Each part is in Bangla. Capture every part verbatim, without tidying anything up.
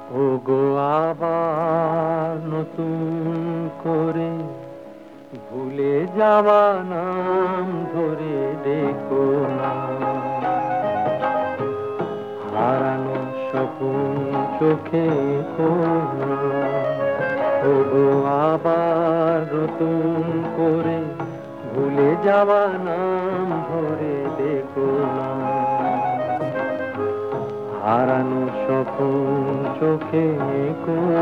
ওগো আবার নতুন করে ভুলে যাওয়া নাম ধরে ডেকো না। হারানো স্বপ্ন চোখে কোনা। ওগো আবার নতুন করে ভুলে যাওয়া নাম ধরে ডেকো না। হারানো স্বপ্ন চোখে কোনা।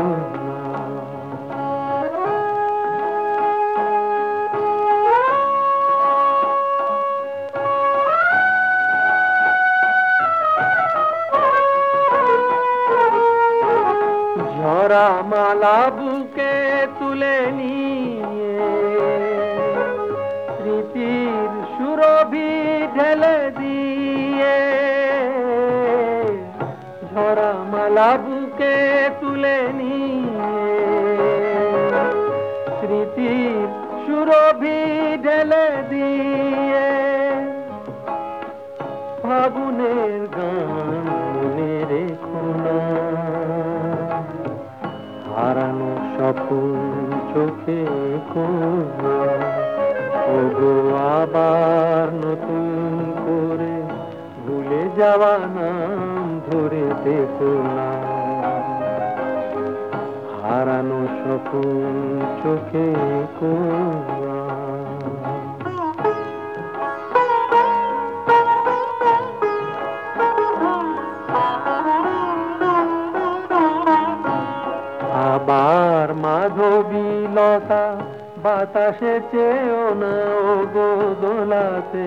ঝরা মালা বুকে তুলে নিয়ে স্মৃতির সুরভি ঢেলে দিয়ে। ঝরা মালা বুকে তুলে নিয়ে স্মৃতির সুরভি ঢেলে দিয়ে। ফাগুনের গান মনে রেখো না। হারানো স্বপ্ন চোখে কোনা। ওগো আবার নতুন করে ভুলে যাওয়া নাম ধরে দেখো না। হারানো স্বপ্ন চোখে কোনা। আবার মাধবীলতা বাতাসে চেয়েও না ওগো দোলাতে।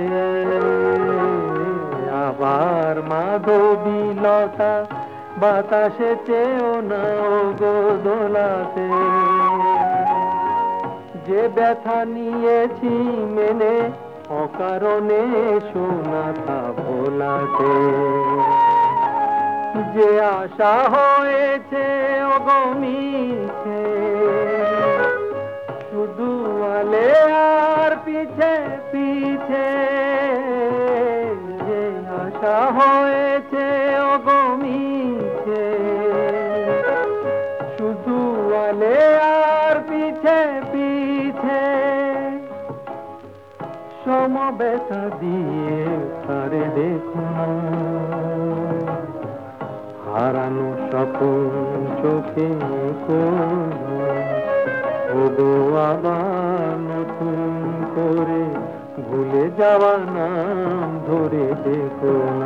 আবার মাধবীলতা বাতাসে চেয়েও না ওগো দোলাতে। যে ব্যথা নিয়েছি মেনে অকারণে শোনা তা ভোলাতে। যে আশা হয়েছে ওগো মিছে শুধু আলে আর পিছে পিছে। যে আশা হয়েছে ওগো মিছে শুধু আলে আর পিছে পিছে। সমবেতা দিয়ে তারে দেখো না। হারানো স্বপ্ন চোখে কোনা। ওগো আবার নতুন করে ভুলে যাওয়া নাম ধরে দেখো।